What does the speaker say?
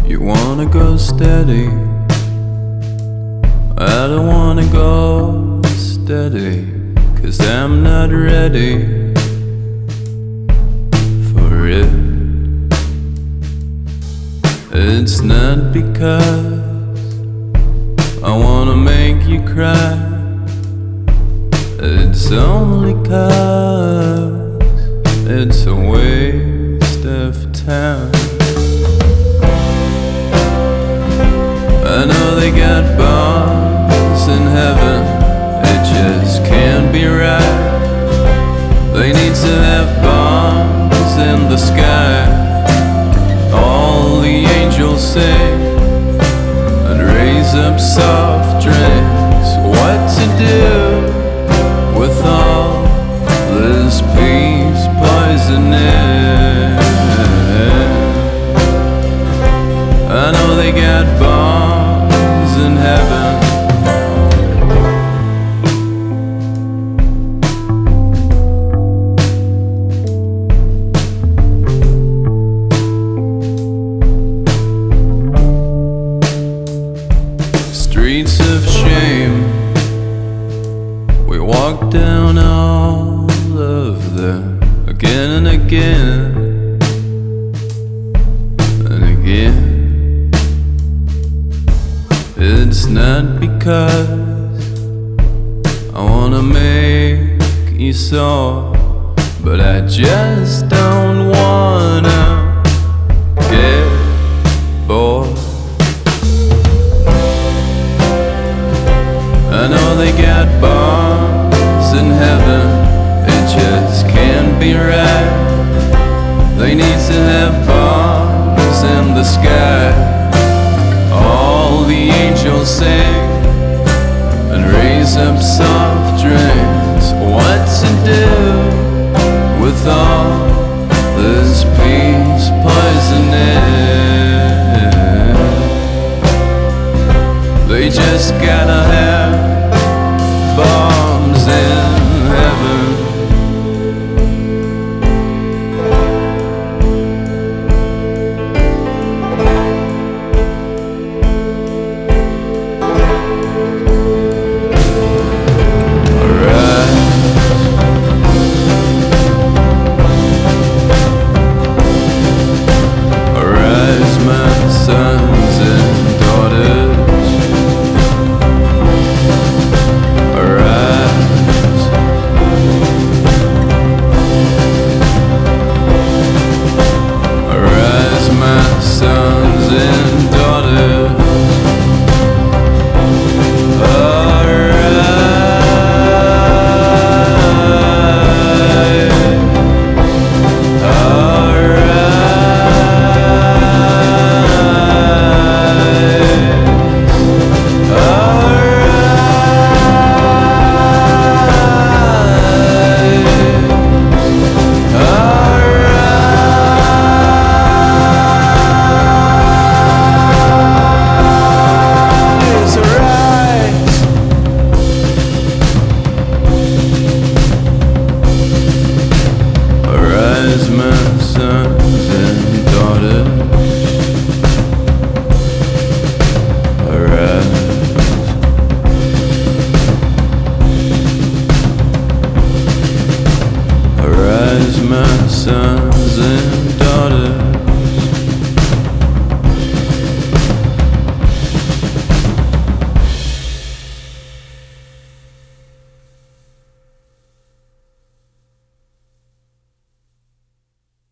You wanna go steady, I don't wanna go steady, 'cause I'm not ready for it. It's not because I wanna make you cry, it's only 'cause it's a waste of time. I know they got bars in heaven, it just can't be right. They need to have bombs in the sky. All the angels sing and raise up soft drinks. What to do with all this peace poisoning? I know they got bombs in heaven. Streets of shame, we walk down all of them again and again and again. It's not because I wanna make you sore, but I just don't wanna get bored. I know they got bars in heaven, it just can't be right. They need to have bars in the sky. All the angels sing and raise up soft drinks. What to do with all this peace poisoning? They just gotta have bombs in heaven. Arise, my sons and daughters. Sons and daughters, my sons and daughters, arise. Arise, my sons and